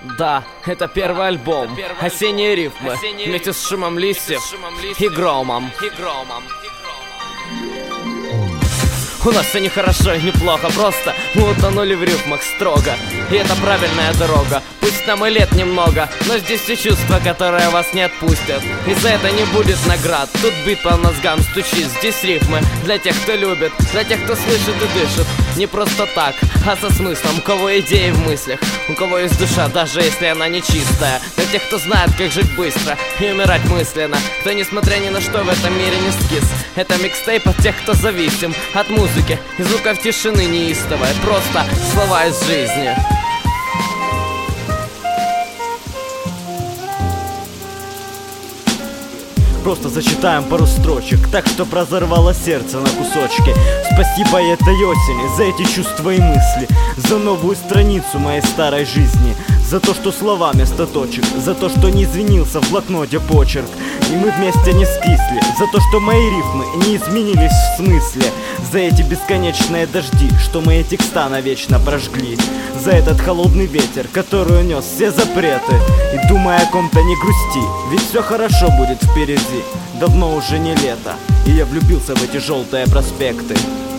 Да, это первый альбом. Осенние рифмы вместе с шумом листьев и громом. У нас все нехорошо и неплохо, просто мы утонули в рифмах строго. И это правильная дорога, пусть нам и лет немного, но здесь все чувства, которые вас не отпустят. И за это не будет наград, тут бит по мозгам стучит. Здесь рифмы для тех, кто любит, для тех, кто слышит и дышит. Не просто так, а со смыслом, у кого идеи в мыслях, у кого есть душа, даже если она не чистая. Для тех, кто знает, как жить быстро и умирать мысленно, кто, несмотря ни на что, в этом мире не скис. Это микстейп от тех, кто зависим от музыки и звуков тишины неистовой. Просто слова из жизни. Просто зачитаем пару строчек, так что разорвало сердце на кусочки. Спасибо этой осени за эти чувства и мысли, за новую страницу моей старой жизни, за то, что слова вместо точек, за то, что не извинился в блокноте почерк, и мы вместе не скисли, за то, что мои рифмы не изменились в смысле, за эти бесконечные дожди, что мои текста навечно прожгли, за этот холодный ветер, который унес все запреты. И думая о ком-то, не грусти, ведь все хорошо будет впереди. Давно уже не лето, и я влюбился в эти желтые проспекты.